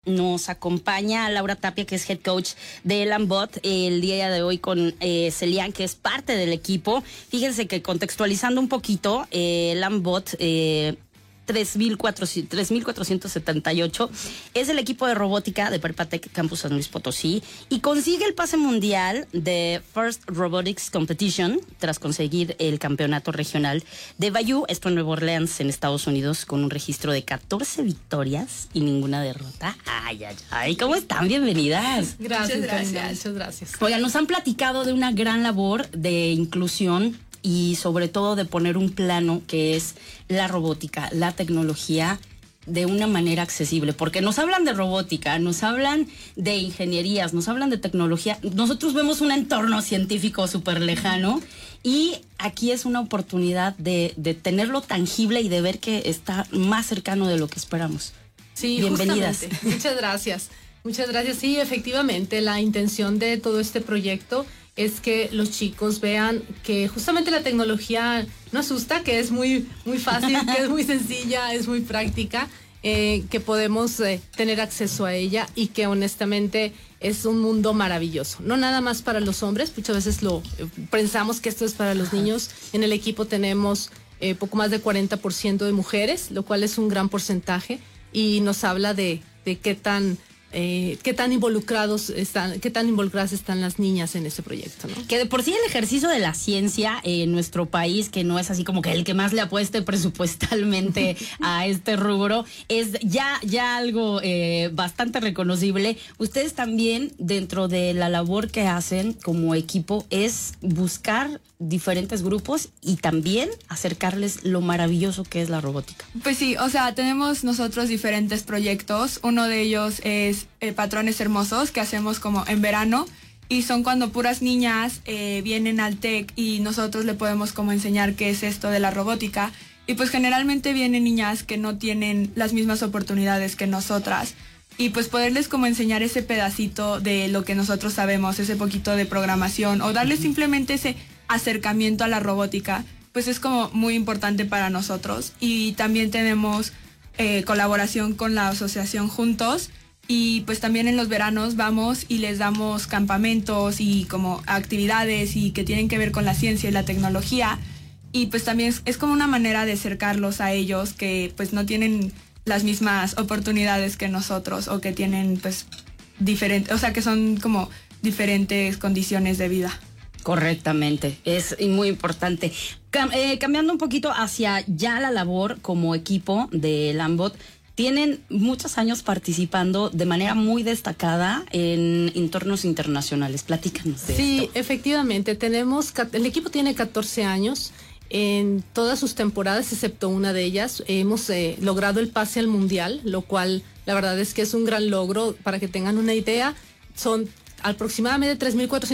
Nos acompaña Laura Tapia, que es head coach de Lambot, el día de hoy con Celian, que es parte del equipo. Fíjense que contextualizando un poquito, Lambot 3478 es el equipo de robótica de Prepatec Campus San Luis Potosí y consigue el pase mundial de First Robotics Competition tras conseguir el campeonato regional de Bayou, esto en Nueva Orleans, en Estados Unidos, con un registro de 14 victorias y ninguna derrota. Ay, ay, ay, ¿cómo están? Bienvenidas. Gracias, Muchas gracias. Oigan, nos han platicado de una gran labor de inclusión y sobre todo de poner un plano que es la robótica, la tecnología, de una manera accesible, porque nos hablan de robótica, nos hablan de ingenierías, nos hablan de tecnología. Nosotros vemos un entorno científico súper lejano y aquí es una oportunidad de tenerlo tangible y de ver que está más cercano de lo que esperamos. Sí, bienvenidas. Justamente. Muchas gracias. Muchas gracias. Sí, efectivamente, la intención de todo este proyecto es que los chicos vean que justamente la tecnología no asusta, que es muy fácil, que es muy sencilla, es muy práctica, que podemos tener acceso a ella y que honestamente es un mundo maravilloso. No nada más para los hombres, muchas veces pensamos que esto es para los niños. En el equipo tenemos poco más de 40% de mujeres, lo cual es un gran porcentaje y nos habla de qué tan involucradas están las niñas en este proyecto, ¿no? Que de por sí el ejercicio de la ciencia en nuestro país, que no es así como que el que más le apueste presupuestalmente a este rubro, es ya algo bastante reconocible. Ustedes también, dentro de la labor que hacen como equipo, es buscar diferentes grupos y también acercarles lo maravilloso que es la robótica. Pues sí, o sea, tenemos nosotros diferentes proyectos. Uno de ellos es Patrones Hermosos, que hacemos como en verano, y son cuando puras niñas vienen al TEC y nosotros le podemos como enseñar qué es esto de la robótica. Y pues generalmente vienen niñas que no tienen las mismas oportunidades que nosotras. Y pues poderles como enseñar ese pedacito de lo que nosotros sabemos, ese poquito de programación, o darles simplemente ese acercamiento a la robótica, pues es como muy importante para nosotros. Y también tenemos colaboración con la asociación Juntos, y pues también en los veranos vamos y les damos campamentos y como actividades y que tienen que ver con la ciencia y la tecnología, y pues también es como una manera de acercarlos a ellos que pues no tienen las mismas oportunidades que nosotros, o que tienen pues diferentes, o sea, que son como diferentes condiciones de vida. Correctamente, es muy importante. Cambiando un poquito hacia ya la labor como equipo de Lambot, tienen muchos años participando de manera muy destacada en entornos internacionales. Platícanos de esto. Sí, efectivamente, el equipo tiene 14 años. En todas sus temporadas, excepto una de ellas, hemos logrado el pase al mundial, lo cual la verdad es que es un gran logro. Para que tengan una idea, son aproximadamente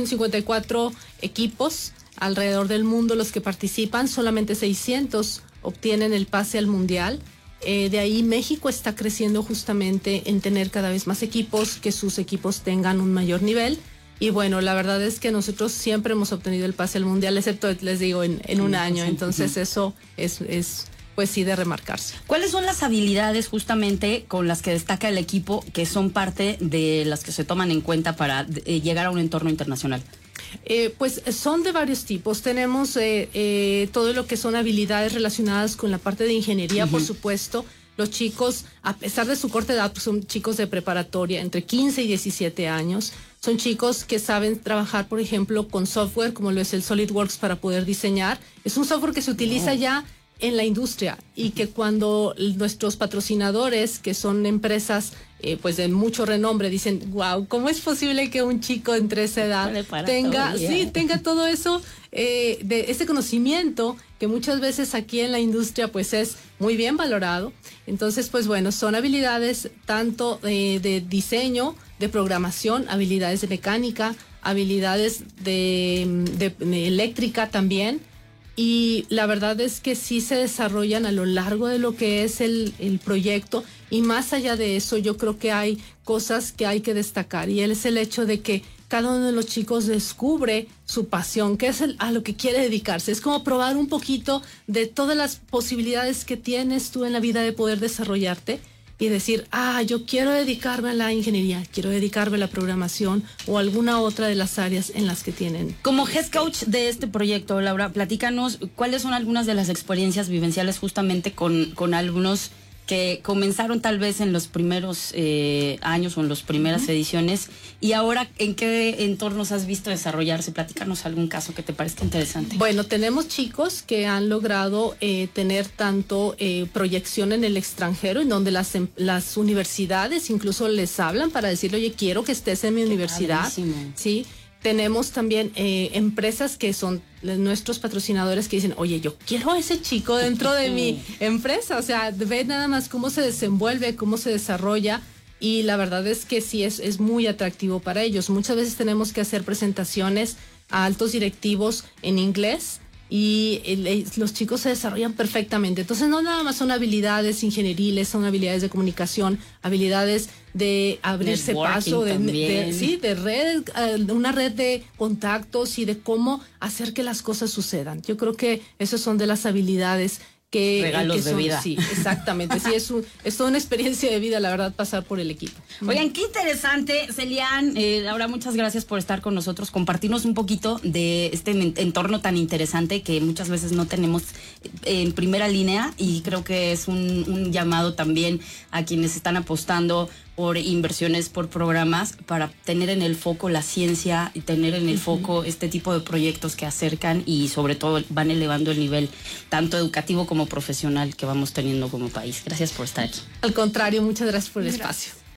3.454 equipos alrededor del mundo los que participan, solamente 600 obtienen el pase al mundial. De ahí México está creciendo justamente en tener cada vez más equipos, que sus equipos tengan un mayor nivel. Y bueno, la verdad es que nosotros siempre hemos obtenido el pase al mundial, excepto, les digo, en un año. Entonces eso es pues sí, de remarcarse. ¿Cuáles son las habilidades justamente con las que destaca el equipo, que son parte de las que se toman en cuenta para llegar a un entorno internacional? Pues son de varios tipos. Tenemos todo lo que son habilidades relacionadas con la parte de ingeniería, por supuesto. Los chicos, a pesar de su corta edad, pues son chicos de preparatoria, entre 15 y 17 años. Son chicos que saben trabajar, por ejemplo, con software, como lo es el SolidWorks, para poder diseñar. Es un software que se utiliza ya en la industria, y que cuando nuestros patrocinadores, que son empresas pues de mucho renombre, dicen, wow, ¿cómo es posible que un chico entre esa edad tenga todo eso, de ese conocimiento que muchas veces aquí en la industria pues es muy bien valorado? Entonces, pues bueno, son habilidades tanto de diseño, de programación, habilidades de mecánica, habilidades de eléctrica también. Y la verdad es que sí se desarrollan a lo largo de lo que es el proyecto, y más allá de eso yo creo que hay cosas que hay que destacar, y es el hecho de que cada uno de los chicos descubre su pasión, que es a lo que quiere dedicarse. Es como probar un poquito de todas las posibilidades que tienes tú en la vida de poder desarrollarte, y decir, yo quiero dedicarme a la ingeniería, quiero dedicarme a la programación o alguna otra de las áreas en las que tienen. Como head coach de este proyecto, Laura, platícanos cuáles son algunas de las experiencias vivenciales justamente con alumnos que comenzaron tal vez en los primeros años o en las primeras ediciones, y ahora en qué entornos has visto desarrollarse. Platícanos algún caso que te parezca interesante. Bueno, tenemos chicos que han logrado tener tanto proyección en el extranjero, en donde las universidades incluso les hablan para decirle, oye, quiero que estés en mi universidad. Sí. Tenemos también empresas que son nuestros patrocinadores que dicen, oye, yo quiero a ese chico dentro de mi empresa. O sea, ve nada más cómo se desenvuelve, cómo se desarrolla, y la verdad es que sí es muy atractivo para ellos. Muchas veces tenemos que hacer presentaciones a altos directivos en inglés y los chicos se desarrollan perfectamente. Entonces no nada más son habilidades ingenieriles, son habilidades de comunicación, habilidades de abrirse paso, de red, una red de contactos y de cómo hacer que las cosas sucedan. Yo creo que esas son de las habilidades regalos de vida. Sí, exactamente. Sí, es toda una experiencia de vida, la verdad, pasar por el equipo. Oigan, qué interesante, Celian. Laura, muchas gracias por estar con nosotros, compartirnos un poquito de este entorno tan interesante que muchas veces no tenemos en primera línea, y creo que es un llamado también a quienes están apostando por inversiones, por programas, para tener en el foco la ciencia y tener en el foco este tipo de proyectos que acercan y sobre todo van elevando el nivel tanto educativo como profesional que vamos teniendo como país. Gracias por estar aquí. Al contrario, muchas gracias por el espacio.